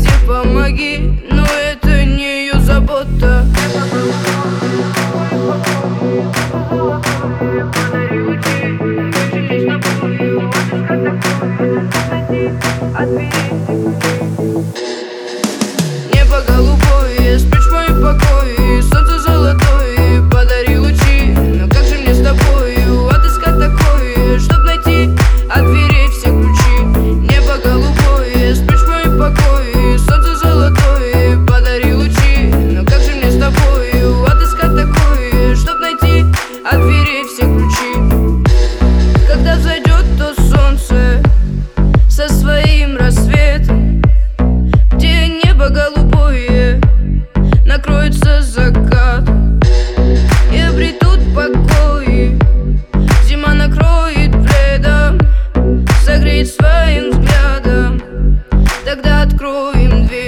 счастье помоги, но это не ее забота. Небо голубое, спишь в моем покое, солнце золотое, подари лучи. Но как же мне с тобою отыскать такое, чтоб найти от дверей все ключи? Небо голубое, спишь в моем покое, солнце золотое, подари лучи. Но как же мне с тобою отыскать такое, чтоб найти от дверей все ключи? Когда зайдет то солнце со своим рассветом, где небо голубое накроется закат, и обретут покой, зима накроет пледом, согреет своим взглядом. Тогда откроем дверь.